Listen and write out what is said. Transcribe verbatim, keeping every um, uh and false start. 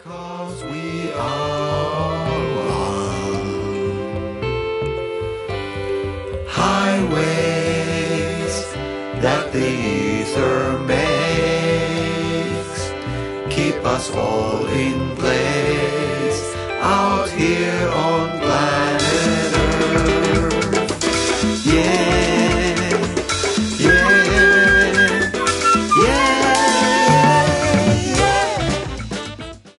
'Cause we are one. Highways that the ether makes keep us all in place out here on